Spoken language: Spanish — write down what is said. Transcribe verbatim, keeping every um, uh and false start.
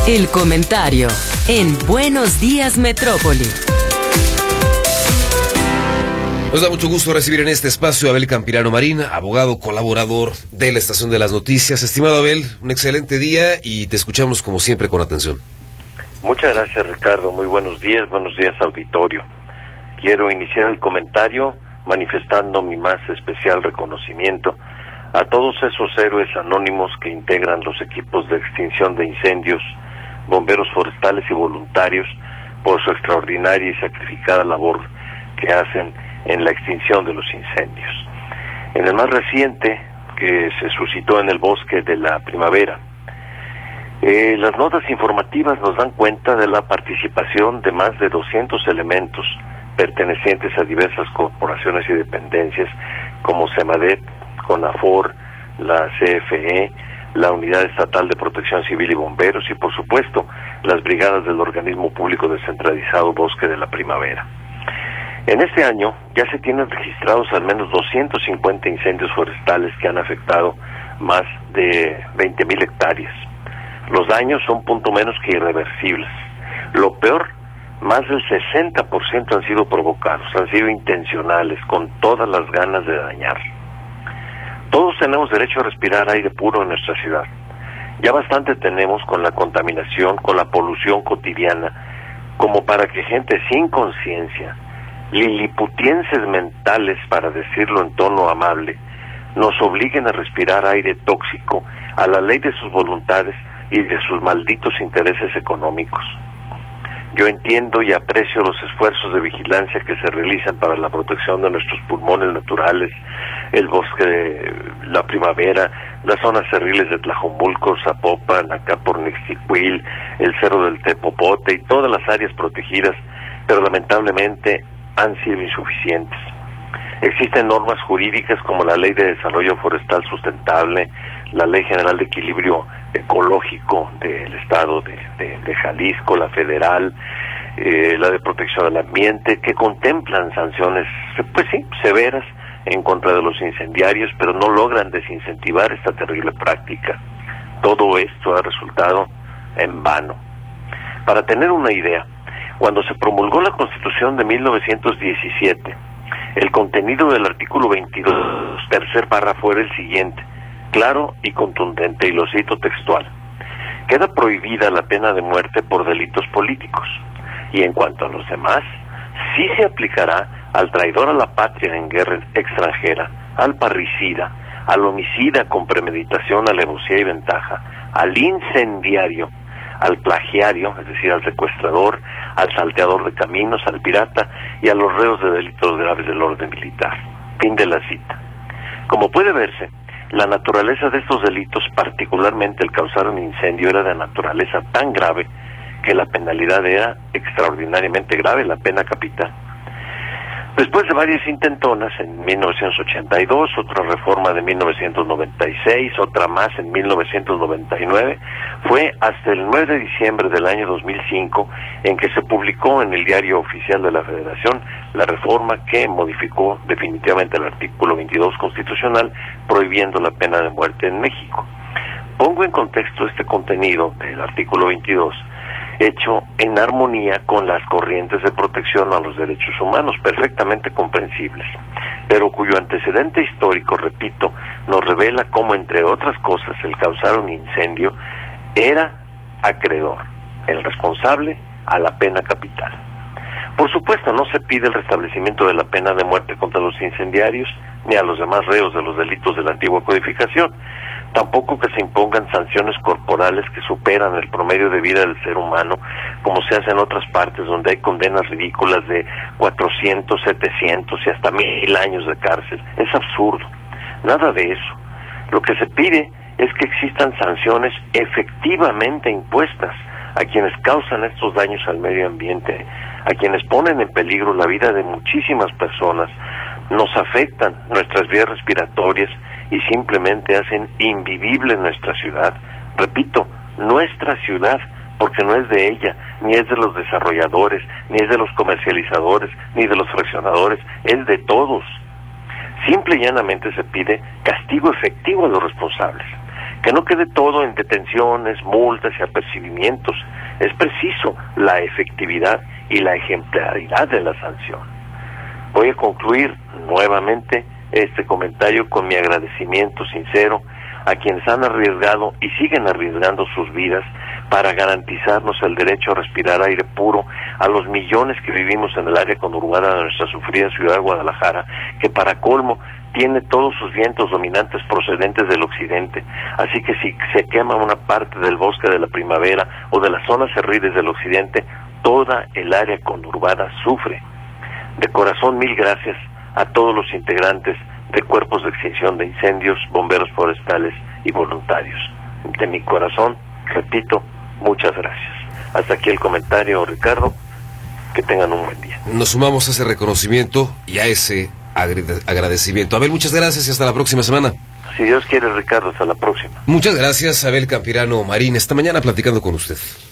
El comentario en Buenos Días Metrópoli. Nos da mucho gusto recibir en este espacio a Abel Campirano Marín, abogado colaborador de la Estación de las Noticias. Estimado Abel, un excelente día y te escuchamos como siempre con atención. Muchas gracias, Ricardo. Muy buenos días, buenos días, auditorio. Quiero iniciar el comentario manifestando mi más especial reconocimiento a todos esos héroes anónimos que integran los equipos de extinción de incendios, bomberos forestales y voluntarios por su extraordinaria y sacrificada labor que hacen en la extinción de los incendios. En el más reciente, que se suscitó en el bosque de la primavera, eh, las notas informativas nos dan cuenta de la participación de más de doscientos elementos pertenecientes a diversas corporaciones y dependencias como SEMADET, CONAFOR, la C F E, la Unidad Estatal de Protección Civil y Bomberos y, por supuesto, las brigadas del organismo público descentralizado Bosque de la Primavera. En este año ya se tienen registrados al menos doscientos cincuenta incendios forestales que han afectado más de veinte mil hectáreas. Los daños son punto menos que irreversibles. Lo peor, más del sesenta por ciento han sido provocados, han sido intencionales, con todas las ganas de dañar. Todos tenemos derecho a respirar aire puro en nuestra ciudad. Ya bastante tenemos con la contaminación, con la polución cotidiana, como para que gente sin conciencia, liliputienses mentales, para decirlo en tono amable, nos obliguen a respirar aire tóxico a la ley de sus voluntades y de sus malditos intereses económicos. Yo entiendo y aprecio los esfuerzos de vigilancia que se realizan para la protección de nuestros pulmones naturales, el bosque de la primavera, las zonas cerriles de Tlajomulco, Zapopan, acá por Nixtiquil, el cerro del Tepopote y todas las áreas protegidas, pero lamentablemente han sido insuficientes. Existen normas jurídicas como la Ley de Desarrollo Forestal Sustentable, la Ley General de Equilibrio Ecológico del Estado de, de, de Jalisco, la federal, eh, la de Protección del Ambiente, que contemplan sanciones, pues sí, severas en contra de los incendiarios, pero no logran desincentivar esta terrible práctica. Todo esto ha resultado en vano. Para tener una idea, cuando se promulgó la Constitución de mil novecientos diecisiete, el contenido del artículo veintidós, tercer párrafo, era el siguiente, claro y contundente, y lo cito textual: queda prohibida la pena de muerte por delitos políticos, y en cuanto a los demás, sí se aplicará al traidor a la patria en guerra extranjera, al parricida, al homicida con premeditación, alevosía y ventaja, al incendiario, al plagiario, es decir, al secuestrador, al salteador de caminos, al pirata y a los reos de delitos graves del orden militar. Fin de la cita. Como puede verse, la naturaleza de estos delitos, particularmente el causar un incendio, era de naturaleza tan grave que la penalidad era extraordinariamente grave, la pena capital. Después de varias intentonas, en mil novecientos ochenta y dos, otra reforma de mil novecientos noventa y seis, otra más en mil novecientos noventa y nueve, fue hasta el nueve de diciembre del año dos mil cinco en que se publicó en el Diario Oficial de la Federación la reforma que modificó definitivamente el artículo veintidós constitucional, prohibiendo la pena de muerte en México. Pongo en contexto este contenido del artículo veintidós, hecho en armonía con las corrientes de protección a los derechos humanos, perfectamente comprensibles, pero cuyo antecedente histórico, repito, nos revela cómo, entre otras cosas, el causar un incendio era acreedor, el responsable, a la pena capital. Por supuesto, no se pide el restablecimiento de la pena de muerte contra los incendiarios, ni a los demás reos de los delitos de la antigua codificación, tampoco que se impongan sanciones corporales que superan el promedio de vida del ser humano, como se hace en otras partes donde hay condenas ridículas de cuatrocientos, setecientos y hasta mil años de cárcel. Es absurdo. Nada de eso. Lo que se pide es que existan sanciones efectivamente impuestas a quienes causan estos daños al medio ambiente, a quienes ponen en peligro la vida de muchísimas personas, nos afectan nuestras vías respiratorias y simplemente hacen invivible nuestra ciudad. Repito, nuestra ciudad, porque no es de ella, ni es de los desarrolladores, ni es de los comercializadores, ni de los fraccionadores, es de todos. Simple y llanamente se pide castigo efectivo a los responsables, Que no quede todo en detenciones, multas y apercibimientos. Es preciso la efectividad y la ejemplaridad de la sanción. Voy a concluir nuevamente este comentario con mi agradecimiento sincero a quienes han arriesgado y siguen arriesgando sus vidas para garantizarnos el derecho a respirar aire puro a los millones que vivimos en el área conurbana de nuestra sufrida ciudad de Guadalajara, que para colmo tiene todos sus vientos dominantes procedentes del occidente. Así que si se quema una parte del bosque de la primavera o de las zonas cerriles del occidente, toda el área conurbada sufre. De corazón, mil gracias a todos los integrantes de cuerpos de extinción de incendios, bomberos forestales y voluntarios. De mi corazón, repito, muchas gracias. Hasta aquí el comentario, Ricardo. Que tengan un buen día. Nos sumamos a ese reconocimiento y a ese agradecimiento. Abel, muchas gracias y hasta la próxima semana. Si Dios quiere, Ricardo, hasta la próxima. Muchas gracias, Abel Campirano Marín. Esta mañana platicando con usted.